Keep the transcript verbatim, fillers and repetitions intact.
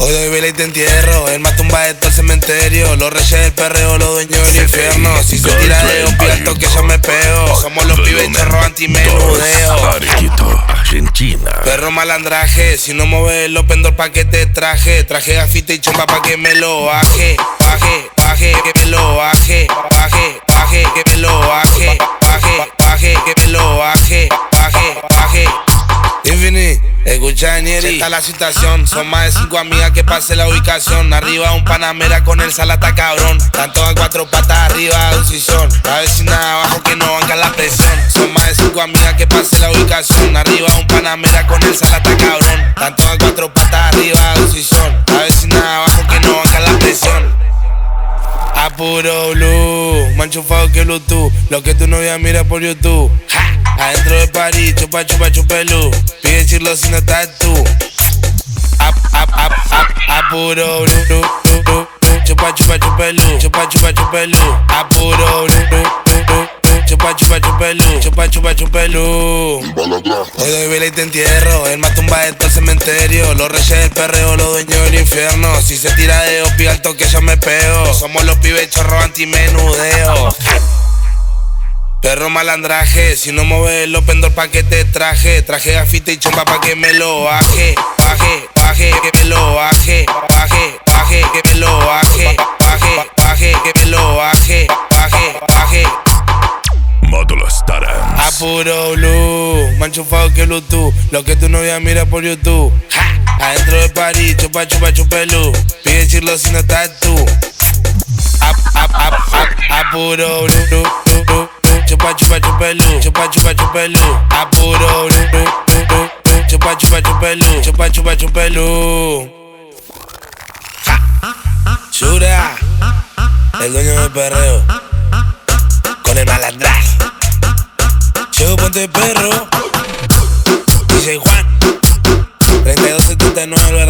Hoy doy vela y te entierro, el más tumba de todo el cementerio. Los reyes del perreo, los dueños del infierno. Si se tira de un pialto que yo me pego. Somos los pibes chorros antimenudeo. Argentina. Perro malandraje, si no mueves lo pendor pa' que te traje. Traje gafita y chompa pa' que me lo baje. Baje, baje, que me lo baje. Baje, baje, que me lo baje. Baje, baje, que me lo baje. Baje, baje. Infinite, escucha Nieri, está la situación. Son más de cinco amigas que pase la ubicación. Arriba un Panamera con el salata cabrón. Tanto a cuatro patas arriba de un sillón. La vecina abajo que no banca la presión. Son más de cinco amigas que pase la ubicación. Arriba un Panamera con el salata cabrón. Tanto a cuatro patas arriba de un sillón. La vecina abajo que no banca la presión. A puro blue, más enchufado que Bluetooth. Lo que tu novia mira por YouTube. ¡Ja! Adentro de París, chupa, chupa, chupelú. Pide decirlo si no estás tú. A, a, a, a, a puro blue, chupa, chupa, chupelú. Chupa, chupa, chupelú. A puro blue, chupa, chupa, chupelú. Chupa, chupa, chupelú. Hoy doy vela y te entierro, el más tumba de todo el cementerio. Los reyes del perreo, los dueños del infierno. Si se tira de opi alto que yo me pego. Somos los pibes chorros antimenudeo. Perro malandraje, si no mueves lo pendor pa' que te traje. Traje gafita y chompa pa' que me lo baje. Baje, baje, que me lo baje. Baje, baje, que me lo baje. Baje, baje, que me lo baje. Baje, baje. Módulo Starams. A puro blue, más enchufado que Bluetooth. Lo que tu novia mira por YouTube. ¡Ja! Adentro de París, chupa, chupa, chupelú. Pide decirlo si no estás tú. A, a, a, a, a puro blue. Chupa, chupa, chupelú, chupa, chupa, chupelú. A puro blue, chupa, chupa, chupelú, chupa, chupa, chupelú. Shura, el dueño del perreo, con el malandraje. Chego, ponte perro, D J Juan, treinta y dos setenta y nueve.